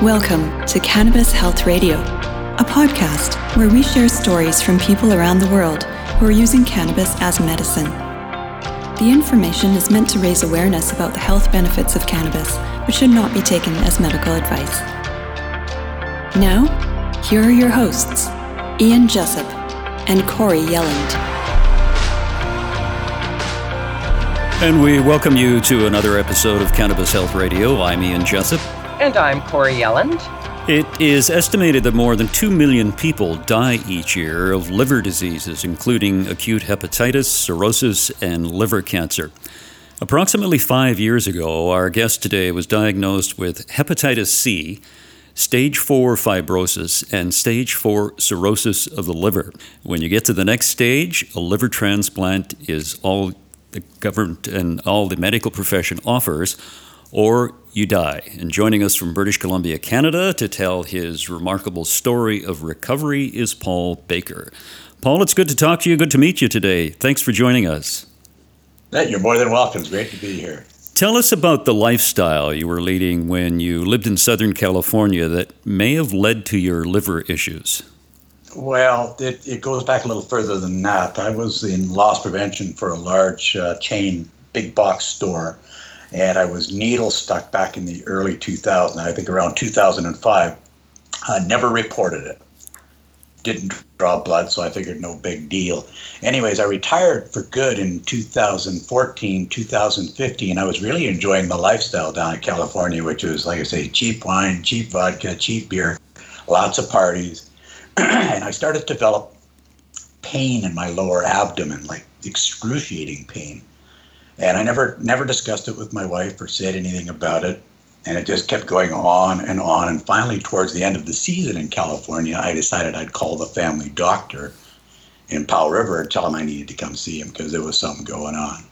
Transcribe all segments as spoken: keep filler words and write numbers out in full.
Welcome to Cannabis Health Radio, a podcast where we share stories from people around the world who are using cannabis as medicine. The information is meant to raise awareness about the health benefits of cannabis, but should not be taken as medical advice. Now, here are your hosts, Ian Jessup and Corey Yelland. And we welcome you to another episode of Cannabis Health Radio. I'm Ian Jessup. And I'm Corey Yelland. It is estimated that more than two million people die each year of liver diseases, including acute hepatitis, cirrhosis, and liver cancer. Approximately five years ago, our guest today was diagnosed with hepatitis C, stage four fibrosis, and stage four cirrhosis of the liver. When you get to the next stage, a liver transplant is all the government and all the medical profession offers, or you die. And joining us from British Columbia, Canada, to tell his remarkable story of recovery is Paul Baker. Paul, it's good to talk to you. Good to meet you today. Thanks for joining us. Hey, you're more than welcome. It's great to be here. Tell us about the lifestyle you were leading when you lived in Southern California that may have led to your liver issues. Well, it, it goes back a little further than that. I was in loss prevention for a large uh, chain big box store, and I was needle stuck back in the early two thousands, I think around two thousand five. I never reported it. Didn't draw blood, so I figured no big deal. Anyways, I retired for good in two thousand fourteen, two thousand fifteen. I was really enjoying the lifestyle down in California, which was, like I say, cheap wine, cheap vodka, cheap beer, lots of parties. And I started to develop pain in my lower abdomen, like excruciating pain. And I never never discussed it with my wife or said anything about it. And it just kept going on and on. And finally, towards the end of the season in California, I decided I'd call the family doctor in Powell River and tell him I needed to come see him because there was something going on.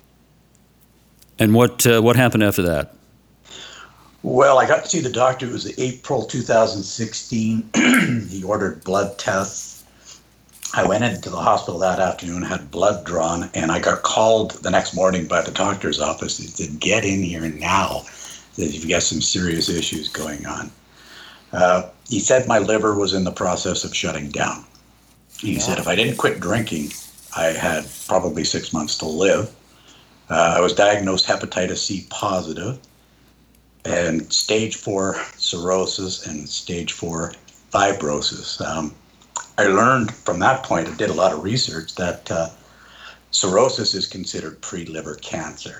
And what uh, what happened after that? Well, I got to see the doctor. It was April two thousand sixteen. He ordered blood tests. I went into the hospital that afternoon, had blood drawn, and I got called the next morning by the doctor's office. He said, "Get in here now. You've got some serious issues going on." Uh, he said my liver was in the process of shutting down. He yeah. said if I didn't quit drinking, I had probably six months to live. Uh, I was diagnosed hepatitis C positive and stage four cirrhosis and stage four fibrosis. Um, I learned from that point, I did a lot of research, that uh, cirrhosis is considered pre-liver cancer.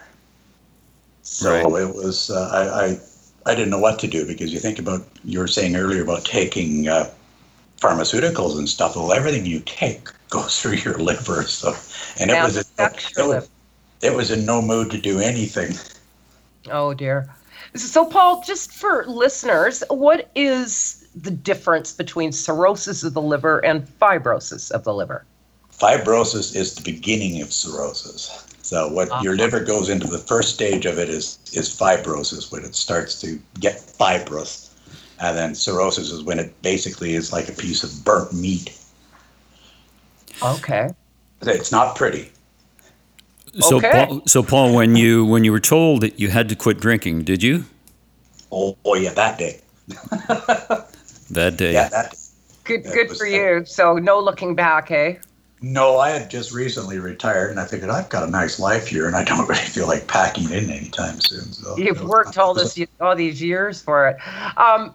So right. it was, uh, I, I I didn't know what to do, because you think about, you were saying earlier about taking uh, pharmaceuticals and stuff. Well, everything you take goes through your liver. So, and it was, a, it, was, it was in no mood to do anything. Oh, dear. So, Paul, just for listeners, what is the difference between cirrhosis of the liver and fibrosis of the liver? Fibrosis is the beginning of cirrhosis. So what uh-huh. your liver goes into, the first stage of it is is fibrosis, when it starts to get fibrous. And then cirrhosis is when it basically is like a piece of burnt meat. Okay. It's not pretty. So, okay. Paul, so Paul, when you when you were told that you had to quit drinking, did you? Oh, oh yeah, that day. that day. Yeah, that day. Good, that good was, for you. So no looking back, eh? No, I had just recently retired, and I figured I've got a nice life here, and I don't really feel like packing in anytime soon. So you've worked all this all these years for it. Um,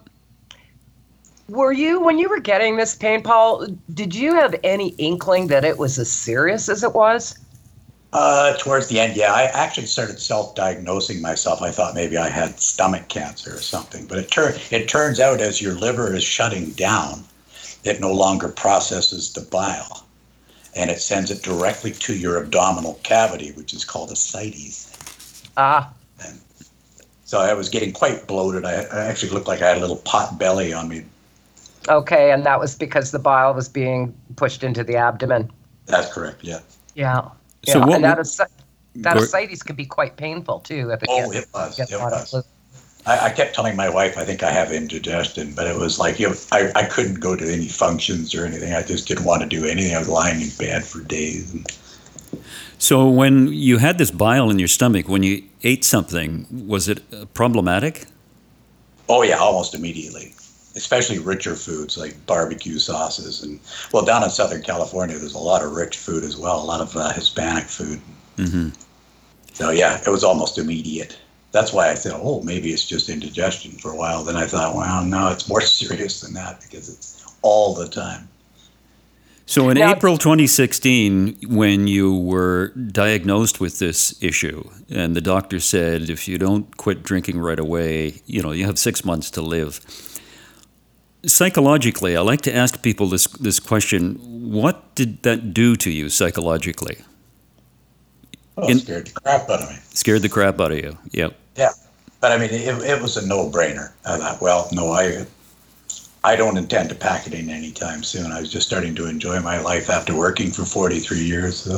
were you, when you were getting this pain, Paul, did you have any inkling that it was as serious as it was? Uh, towards the end, yeah. I actually started self-diagnosing myself. I thought maybe I had stomach cancer or something, but it, tur- it turns out as your liver is shutting down, it no longer processes the bile. And it sends it directly to your abdominal cavity, which is called ascites. Ah. And so I was getting quite bloated. I, I actually looked like I had a little pot belly on me. Okay, and that was because the bile was being pushed into the abdomen. That's correct, yeah. Yeah. So yeah. what, and that, asc- that ascites can be quite painful, too. If it oh, gets, it was. Gets it was. I, I kept telling my wife, I think I have indigestion, but it was like, you know, I, I couldn't go to any functions or anything. I just didn't want to do anything. I was lying in bed for days. And So when you had this bile in your stomach, when you ate something, was it uh, problematic? Oh yeah, almost immediately. Especially richer foods like barbecue sauces, and well, down in Southern California, there's a lot of rich food as well, a lot of uh, Hispanic food. Mm-hmm. So yeah, it was almost immediate. That's why I thought, oh, maybe it's just indigestion for a while. Then I thought, well, no, it's more serious than that because it's all the time. So in Now- April twenty sixteen, when you were diagnosed with this issue, and the doctor said, if you don't quit drinking right away, you know, you have six months to live. Psychologically, I like to ask people this this question: what did that do to you psychologically? Oh, In- it scared the crap out of me. Scared the crap out of you. Yep. Yeah, but I mean, it, it was a no-brainer. I thought, well, no, I, I don't intend to pack it in anytime soon. I was just starting to enjoy my life after working for forty-three years. So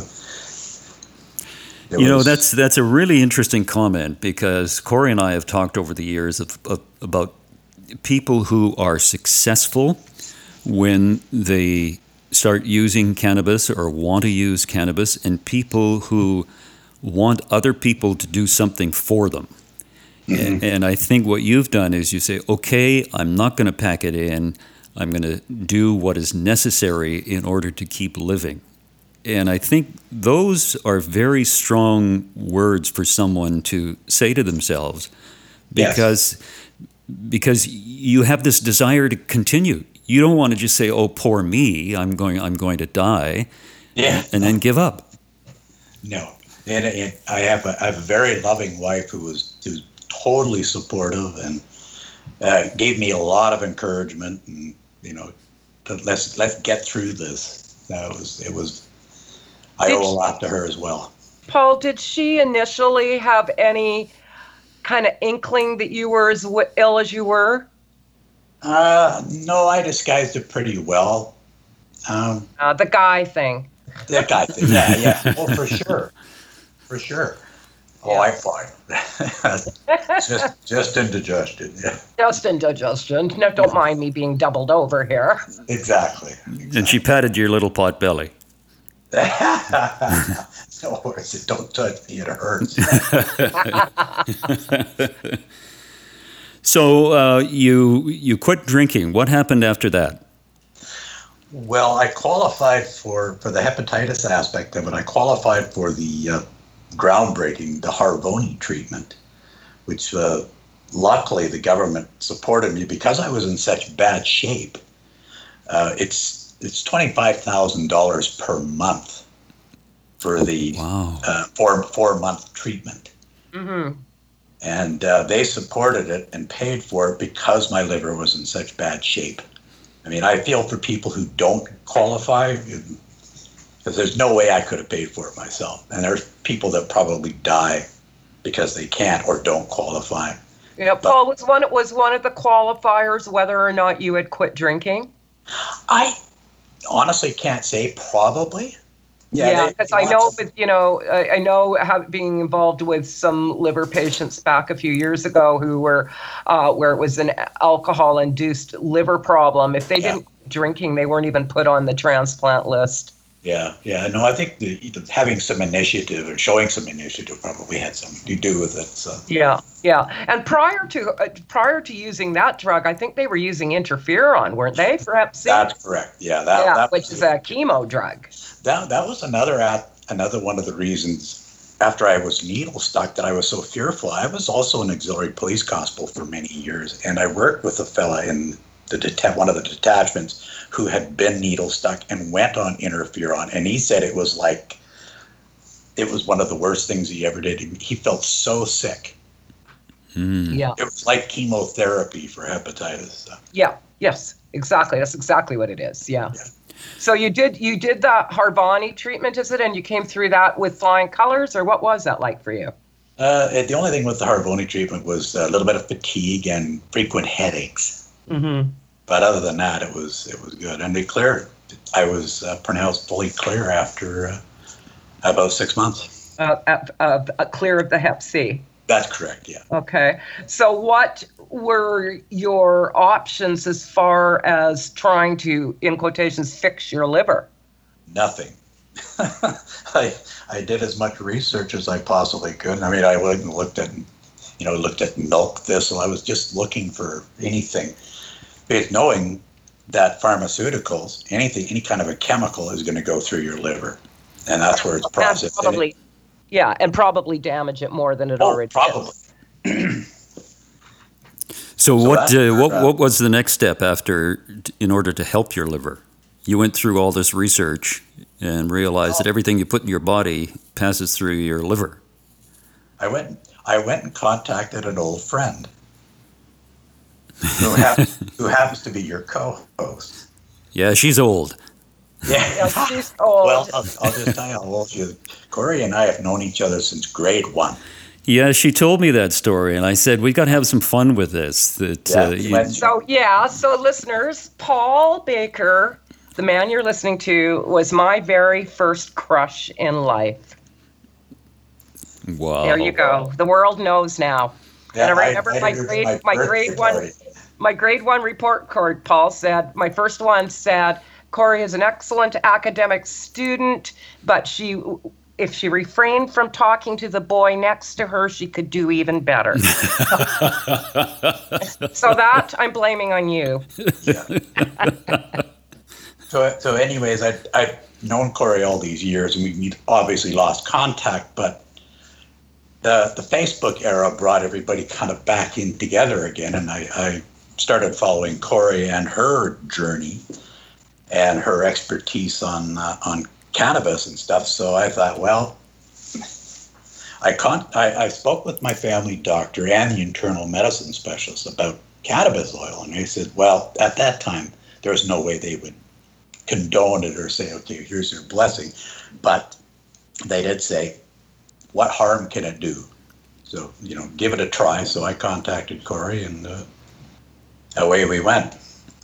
it You know, was- that's that's a really interesting comment, because Corey and I have talked over the years of, of, about people who are successful when they start using cannabis or want to use cannabis, and people who want other people to do something for them. Mm-hmm. And, and I think what you've done is you say, okay, I'm not going to pack it in. I'm going to do what is necessary in order to keep living. And I think those are very strong words for someone to say to themselves, because Yes. because you have this desire to continue. You don't want to just say, "Oh, poor me, I'm going I'm going to die," yeah, and then give up. no. And it, I have a I have a very loving wife who was who's totally supportive and uh, gave me a lot of encouragement, and you know, to, let's let's get through this. That was it was. I Did owe a she- lot to her as well. Paul, did she initially have any kind of inkling that you were as w- ill as you were? Uh, no, I disguised it pretty well. Um, Uh, the guy thing. that guy thing, yeah, yeah, oh, for sure, for sure. Oh, I'm fine. just, just indigestion. Yeah, Just indigestion. No, don't mind me being doubled over here. exactly. And she patted your little pot belly. No worries. Don't touch me. It hurts. So uh, you you quit drinking. What happened after that? Well, I qualified for, for the hepatitis aspect of it. I qualified for the uh, groundbreaking, the Harvoni treatment, which uh, luckily the government supported me because I was in such bad shape. Uh, it's it's twenty-five thousand dollars per month for the Wow. uh, four four month treatment. Mm-hmm. And uh, they supported it and paid for it because my liver was in such bad shape. I mean, I feel for people who don't qualify, because there's no way I could have paid for it myself. And there's people that probably die because they can't or don't qualify. Yeah, Paul, was one was one of the qualifiers whether or not you had quit drinking? I honestly can't say, probably. Yeah, they- because they I want know, some- with you know, I, I know how being involved with some liver patients back a few years ago who were, uh, where it was an alcohol-induced liver problem. If they Yeah. didn't quit drinking, they weren't even put on the transplant list. Yeah, yeah. No, I think the, the, having some initiative and showing some initiative probably had something to do with it. So. Yeah, yeah. And prior to uh, prior to using that drug, I think they were using interferon, weren't they, for Hep C? That's correct. Yeah, that, yeah, that which is a chemo drug. That that was another at another one of the reasons after I was needle stuck that I was so fearful. I was also an auxiliary police constable for many years, and I worked with a fella in the det- one of the detachments who had been needle stuck and went on interferon, and he said it was like it was one of the worst things he ever did. He, he felt so sick. Mm. Yeah, It was like chemotherapy for hepatitis. So. yeah, yes, exactly. That's exactly what it is. Yeah. Yeah. So you did you did the Harvoni treatment, is it? And you came through that with flying colors, or what was that like for you? Uh, the only thing with the Harvoni treatment was a little bit of fatigue and frequent headaches. Mm-hmm. But other than that, it was it was good, and they cleared. I was uh, pronounced fully clear after uh, about six months. Uh, uh, uh, uh, clear of the Hep C. That's correct. Yeah. Okay. So what were your options as far as trying to, in quotations, fix your liver? Nothing. I I did as much research as I possibly could. I mean, I went and looked at you know, looked at milk thistle. I was just looking for anything, because knowing that pharmaceuticals, anything, any kind of a chemical is going to go through your liver, and that's where it's processed. And probably, yeah, and probably damage it more than it oh, already probably. is. So, So what that- uh, what uh, what was the next step after, in order to help your liver? You went through all this research and realized that everything you put in your body passes through your liver. I went. I went and contacted an old friend who happens, who happens to be your co-host. Yeah, she's old. Yeah, Yeah. she's old. Well, I'll, I'll just tell you how old she is. Corey and I have known each other since grade one. Yeah, she told me that story, and I said, we got to have some fun with this. That Yeah, uh, she you- went- So, yeah, so listeners, Paul Baker, the man you're listening to, was my very first crush in life. wow. There you go. The world knows now. Yeah, and I remember my invited her to grade, my birthday grade one, party. my grade one report card. Paul said, my first one said, Corey is an excellent academic student, but she, if she refrained from talking to the boy next to her, she could do even better. So that I'm blaming on you. So, so anyways, I, I've known Corey all these years, and we we obviously lost contact, but the the Facebook era brought everybody kind of back in together again, and I, I started following Corey and her journey and her expertise on uh, on cannabis and stuff. So I thought, well, I, con- I I spoke with my family doctor and the internal medicine specialist about cannabis oil, and they said, well, at that time, there was no way they would condone it or say, okay, here's your blessing. But they did say, what harm can it do? So, you know, give it a try. So I contacted Corey, and uh, away we went.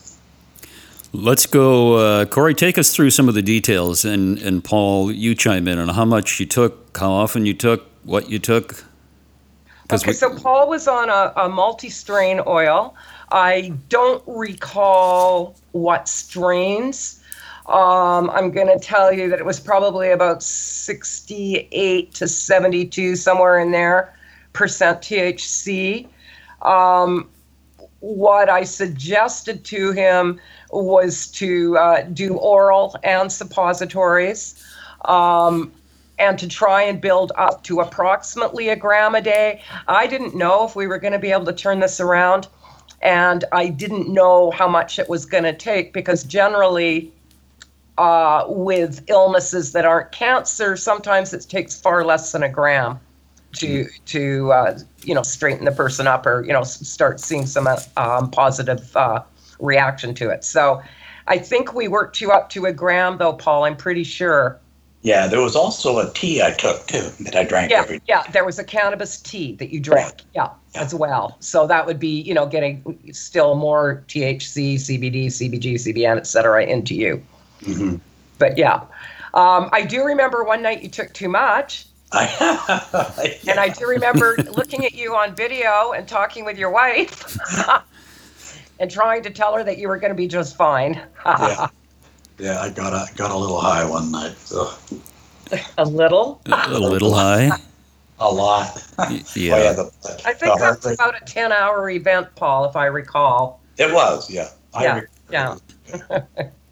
Let's go. Uh, Corey, take us through some of the details, and, and Paul, you chime in on how much you took, how often you took, what you took. 'Cause Okay, we- so Paul was on a, a multi-strain oil. I don't recall what strains. Um, I'm going to tell you that it was probably about sixty-eight to seventy-two, somewhere in there, percent T H C. Um, what I suggested to him was to uh, do oral and suppositories, um, and to try and build up to approximately a gram a day. I didn't know if we were going to be able to turn this around, and I didn't know how much it was going to take, because generally uh, with illnesses that aren't cancer, sometimes it takes far less than a gram to to uh, you know, straighten the person up, or you know, s- start seeing some uh, um, positive uh, reaction to it. So I think we worked you up to a gram, though, Paul. I'm pretty sure. Yeah, there was also a tea I took, too, that I drank Yeah, every day. yeah. There was a cannabis tea that you drank. Yeah, Yeah. as well. So that would be, you know, getting still more T H C, C B D, C B G, C B N, et cetera, into you. Mm-hmm. But yeah, um, I do remember one night you took too much. I, And I do remember looking at you on video and talking with your wife and trying to tell her that you were going to be just fine. yeah, yeah, I got a got a little high one night, so A little. a little high. a lot. Y- Yeah, Yeah. the, I the think heart that's rate- about a ten-hour event, Paul, if I recall. It was, yeah. I Yeah, re- yeah.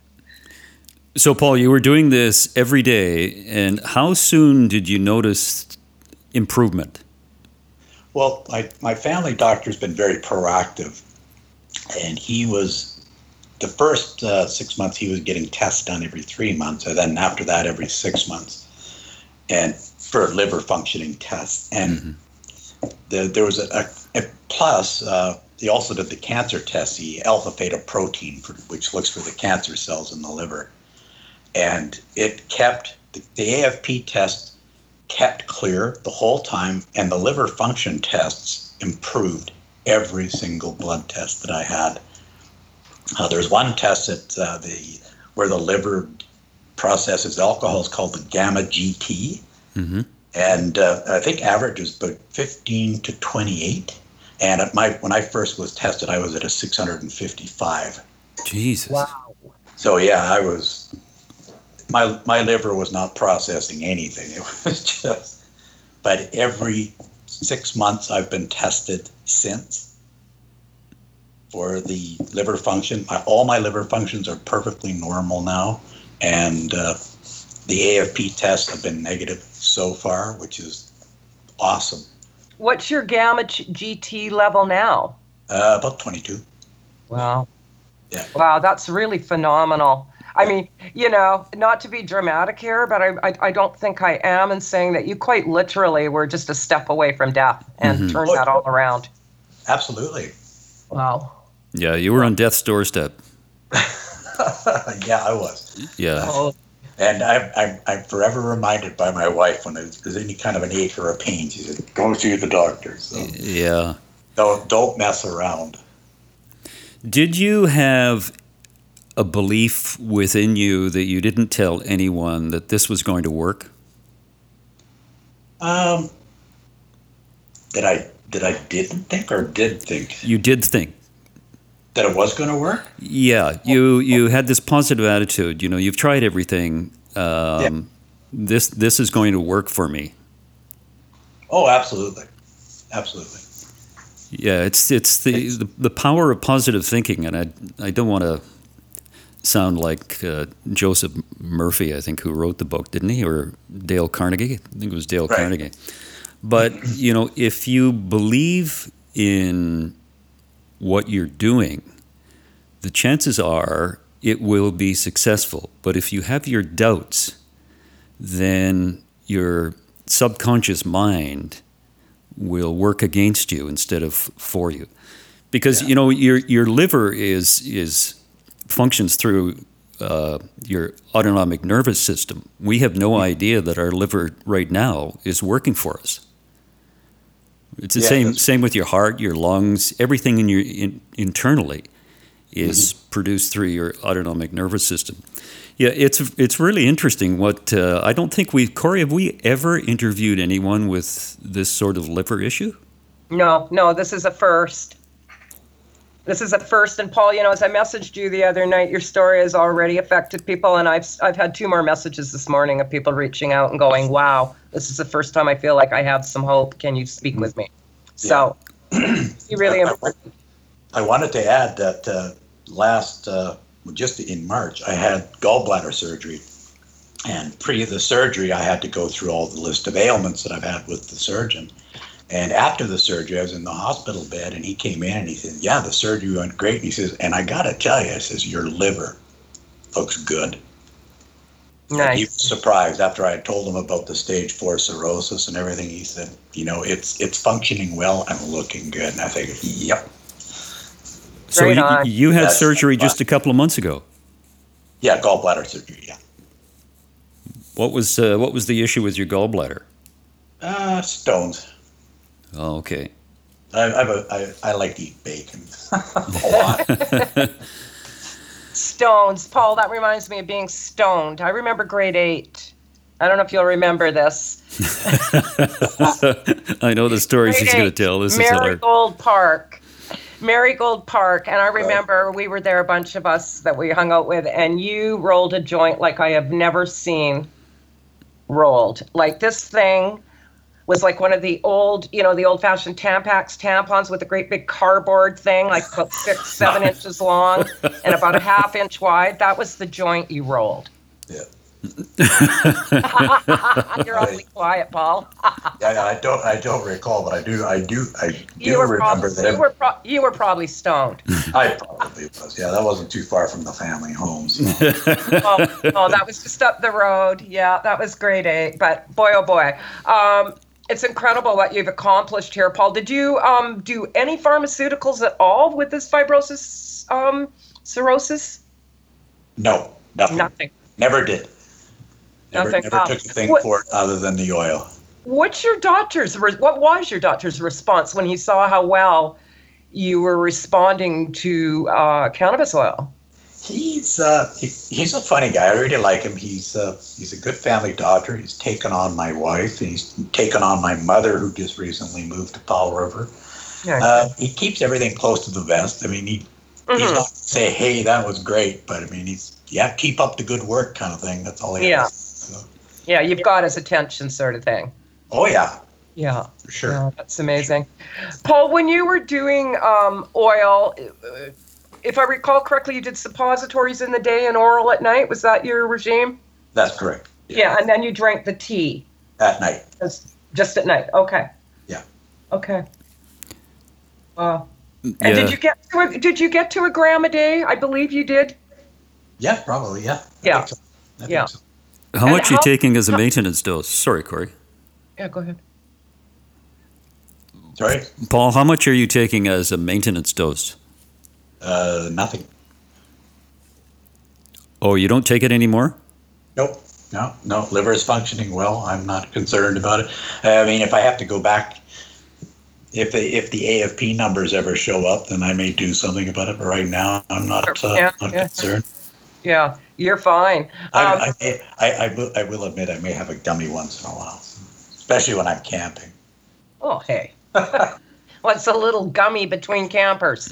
So, Paul, you were doing this every day, and how soon did you notice improvement? Well, my, my family doctor's been very proactive, and he was, the first uh, six months he was getting tests done every three months, and then after that every six months, and for liver functioning tests. And the, there was a, a, a plus, uh, he also did the cancer test, the alpha theta protein, for, which looks for the cancer cells in the liver. And it kept, the, the A F P test kept clear the whole time, and the liver function tests improved every single blood test that I had. Uh, there's one test that uh, the where the liver processes alcohol is called the gamma G T, Mm-hmm. and uh, I think average is about fifteen to twenty-eight. And at my when I first was tested, I was at a six hundred fifty-five. Jesus. Wow. So yeah, I was. My my liver was not processing anything. It was just, but every six months I've been tested since for the liver function. My, all my liver functions are perfectly normal now, and uh, the A F P tests have been negative so far, which is awesome. What's your gamma G T level now? Uh, about twenty-two. Wow. Yeah. Wow, that's really phenomenal. I mean, you know, not to be dramatic here, but I, I, I don't think I am in saying that you quite literally were just a step away from death and Mm-hmm. turned Oh, that all around. Absolutely. Wow. Yeah, you were on death's doorstep. Yeah, I was. Yeah. Oh, And I'm, I'm, I'm forever reminded by my wife when there's any kind of an ache or a pain, she said, go see the doctor. So Yeah. don't, don't mess around. Did you have a belief within you that you didn't tell anyone that this was going to work? Um, that I that I didn't think or did think You did think. that it was going to work. Yeah, you you had this positive attitude. You know, you've tried everything. Um, Yeah. This this is going to work for me. Oh, absolutely, absolutely. Yeah, it's it's the, the, the power of positive thinking, and I I don't want to sound like uh, Joseph Murphy, I think, who wrote the book, didn't he, or Dale Carnegie? I think it was Dale Right. Carnegie. But you know, if you believe in what you're doing, the chances are it will be successful. But if you have your doubts, then your subconscious mind will work against you instead of for you, because Yeah. you know your your liver is is functions through uh, your autonomic nervous system. We have no idea that our liver right now is working for us. It's the Yeah, same that's- same with your heart, your lungs, everything in your in, internally is produced through your autonomic nervous system. Yeah, it's it's really interesting. What uh, I don't think we, Corey, have we ever interviewed anyone with this sort of liver issue? no, no, this is a first. This is a first. And Paul, you know, as I messaged you the other night, your story has already affected people. And I've I've had two more messages this morning of people reaching out and going, wow, this is the first time I feel like I have some hope. Can you speak with me? So you really I, important. I wanted to add that uh, last, uh, just in March, I had gallbladder surgery. And pre the surgery, I had to go through all the list of ailments that I've had with the surgeon. And after the surgery, I was in the hospital bed, and he came in and he said, yeah, the surgery went great. And he says, and I got to tell you, I says, your liver looks good. And he was Nice. surprised after I had told him about the stage four cirrhosis and everything. He said, you know, it's it's functioning well and looking good. And I think, yep. So Right you, on. you had Yes. surgery just a couple of months ago. Yeah, gallbladder surgery, yeah. What was uh, what was the issue with your gallbladder? Uh, stones. Oh, okay. I, I've a, I, I like to eat bacon a lot. Stones. Paul, that reminds me of being stoned. I remember grade eight. I don't know if you'll remember this. I know the story she's going to tell. This is hilarious. Marigold Park. Marigold Park. And I remember we were there, a bunch of us that we hung out with, and you rolled a joint like I have never seen rolled. Like this thing was like one of the old, you know, the old-fashioned Tampax tampons with a great big cardboard thing, like about six, seven inches long and about a half inch wide. That was the joint you rolled. Yeah. You're awfully quiet, Paul. Yeah, I don't I don't recall, but I do I do I do You were, remember prob- that. you, were pro- you were probably stoned. I probably was. Yeah, that wasn't too far from the family home. So. oh, oh, that was just up the road. Yeah, that was grade eight. But boy, oh boy. Um, it's incredible what you've accomplished here, Paul. Did you um, do any pharmaceuticals at all with this fibrosis, um, cirrhosis? No, nothing. Nothing. Never did. Never, Nothing. never Wow. took a thing What- for it other than the oil. What's your doctor's, re- what was your doctor's response when he saw how well you were responding to uh, cannabis oil? He's uh, he, he's a funny guy. I really like him. He's uh, he's a good family doctor. He's taken on my wife. He's taken on my mother, who just recently moved to Powell River. Yeah. Uh, he keeps everything close to the vest. I mean, he he's Mhm. not to say, "Hey, that was great," but I mean, he's yeah, keep up the good work, kind of thing. That's all he Yeah. has. So, Yeah, you've got his attention sort of thing. oh yeah, Yeah. For sure. Yeah, that's amazing. Paul, when you were doing um, oil, if I recall correctly, you did suppositories in the day and oral at night. Was that your regime? That's correct. Yeah, yeah, and then you drank the tea. At night. Just, just at night. Okay. Yeah. Okay. Wow. And Yeah. did you get to a, did you get to a gram a day? I believe you did. Yeah, probably. Yeah. I Yeah. think so. I Yeah. think so. How And much are you how- taking as a maintenance dose? Sorry, Corey. Yeah, go ahead. Sorry? Paul, how much are you taking as a maintenance dose? Uh, nothing. Oh, you don't take it anymore? Nope. No, no. Liver is functioning well. I'm not concerned about it. I mean, if I have to go back, if the if the A F P numbers ever show up, then I may do something about it. But right now, I'm not, uh, Yeah, not yeah. concerned. Yeah, you're fine. Um, I, I, may- I, I, will, I will admit I may have a gummy once in a while, especially when I'm camping. oh, hey. What's a little gummy between campers?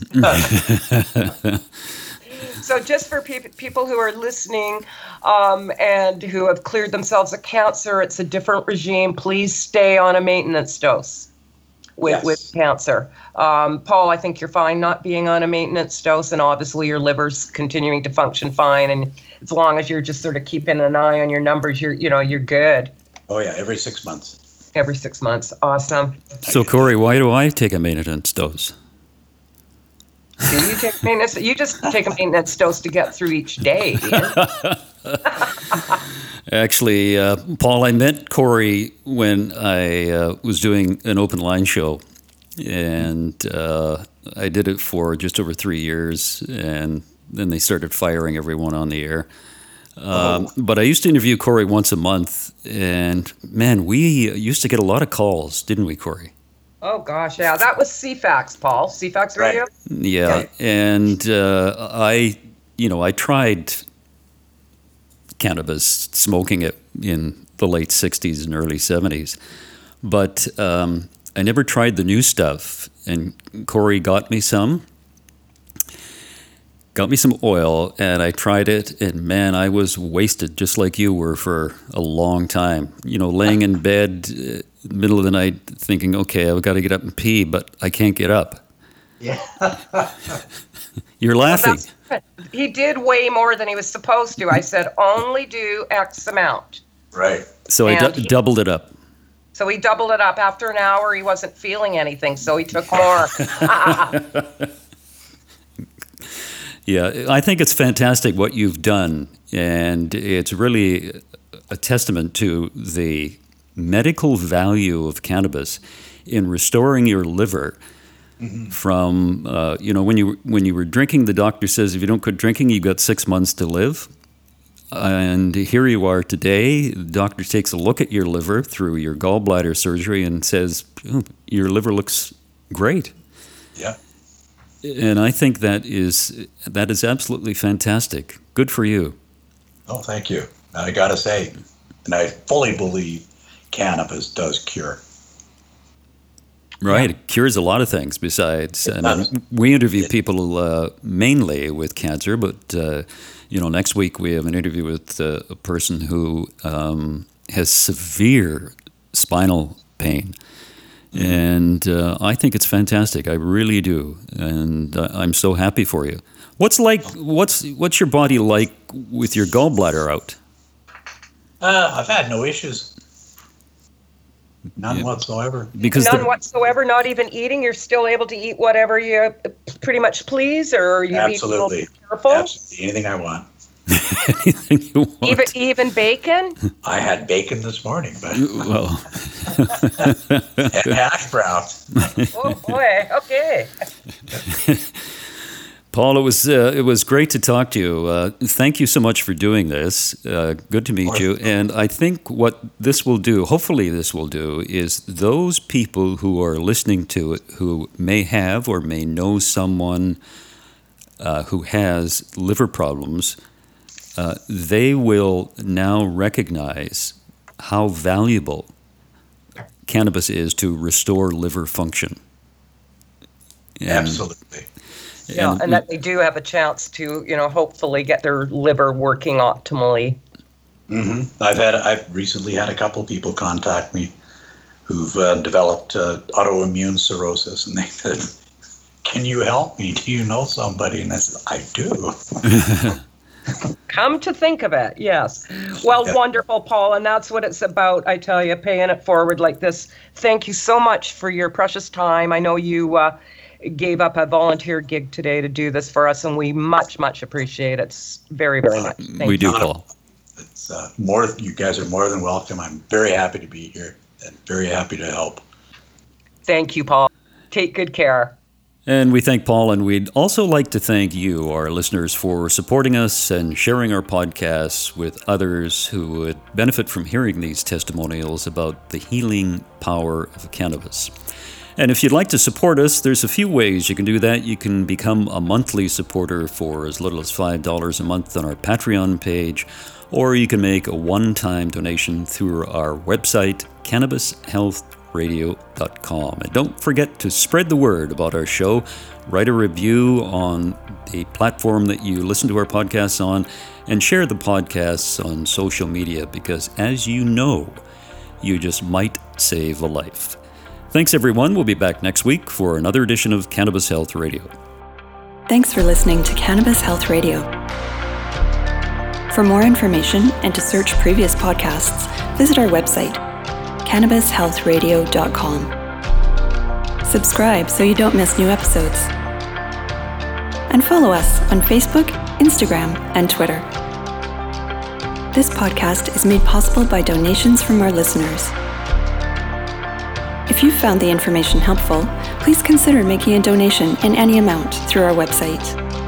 So just for pe- people who are listening um, and who have cleared themselves of cancer, it's a different regime. Please stay on a maintenance dose with, Yes. with cancer. Um, Paul, I think you're fine not being on a maintenance dose, and obviously your liver's continuing to function fine. And as long as you're just sort of keeping an eye on your numbers, you're you know you're good. Oh yeah, every six months. Every six months, awesome. So, Corey, why do I take a maintenance dose? Do you take maintenance? You just take a maintenance dose to get through each day. Ian. Actually, uh, Paul, I met Corey when I uh, was doing an open line show, and uh, I did it for just over three years, and then they started firing everyone on the air. Um, But I used to interview Corey once a month, and man, we used to get a lot of calls, didn't we, Corey? Oh gosh, yeah, that was C FAX, Paul. C FAX Right. radio. Yeah, Okay. and uh, I, you know, I tried cannabis, smoking it in the late sixties and early seventies, but um, I never tried the new stuff. And Corey got me some, got me some oil, and I tried it, and man, I was wasted, just like you were for a long time. You know, laying in bed, uh, middle of the night, thinking, okay, I've got to get up and pee, but I can't get up. Yeah. You're laughing. That's, he did way more than he was supposed to. I said only do X amount. Right. So I And du- he- doubled it up. So he doubled it up. After an hour, he wasn't feeling anything, so he took more. Yeah, I think it's fantastic what you've done, and it's really a testament to the medical value of cannabis in restoring your liver. Mm-hmm. From uh, you know, when you when you were drinking, the doctor says if you don't quit drinking, you've got six months to live. And here you are today. The doctor takes a look at your liver through your gallbladder surgery and says oh, your liver looks great. Yeah. And I think that is that is absolutely fantastic. Good for you. Oh, thank you. I got to say, and I fully believe cannabis does cure. Right, it cures a lot of things besides. It I does. mean, we interview people uh, mainly with cancer, but uh, you know, next week we have an interview with uh, a person who um, has severe spinal pain, and uh, I think it's fantastic. I really do, and uh, I'm so happy for you. What's like? What's what's your body like with your gallbladder out? Uh, I've had no issues. None Yeah. whatsoever. Because None the- whatsoever. Not even eating. You're still able to eat whatever you pretty much please, or are you being a little Absolutely. careful? Absolutely. Anything I want. anything you want. Even even bacon. I had bacon this morning, but Well, and hash browns. Oh boy. Okay. Paul, it was uh, it was great to talk to you. Uh, thank you so much for doing this. Uh, good to meet you. And I think what this will do, hopefully this will do, is those people who are listening to it who may have or may know someone uh, who has liver problems, uh, they will now recognize how valuable cannabis is to restore liver function. And- Absolutely. Yeah, and- and that they do have a chance to, you know, hopefully get their liver working optimally. hmm I've had I've recently had a couple people contact me who've uh, developed uh, autoimmune cirrhosis, and they said, "Can you help me? Do you know somebody?" And I said, "I do." Come to think of it, yes. Well, yeah. Wonderful, Paul, and that's what it's about, I tell you, paying it forward like this. Thank you so much for your precious time. I know you uh, gave up a volunteer gig today to do this for us, and we much, much appreciate it. It's very, very much. Thank we you. do, Paul. It's uh, more. You guys are more than welcome. I'm very happy to be here and very happy to help. Thank you, Paul. Take good care. And we thank Paul, and we'd also like to thank you, our listeners, for supporting us and sharing our podcasts with others who would benefit from hearing these testimonials about the healing power of cannabis. And if you'd like to support us, there's a few ways you can do that. You can become a monthly supporter for as little as five dollars a month on our Patreon page, or you can make a one-time donation through our website, cannabis health radio dot com. And don't forget to spread the word about our show. Write a review on the platform that you listen to our podcasts on, and share the podcasts on social media, because as you know, you just might save a life. Thanks, everyone. We'll be back next week for another edition of Cannabis Health Radio. Thanks for listening to Cannabis Health Radio. For more information and to search previous podcasts, visit our website, cannabis health radio dot com. Subscribe so you don't miss new episodes. And follow us on Facebook, Instagram, and Twitter. This podcast is made possible by donations from our listeners. If you found the information helpful, please consider making a donation in any amount through our website.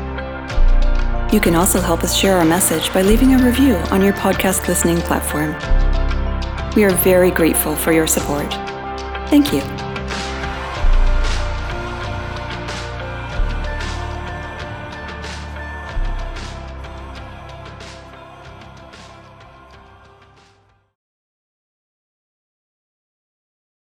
You can also help us share our message by leaving a review on your podcast listening platform. We are very grateful for your support. Thank you.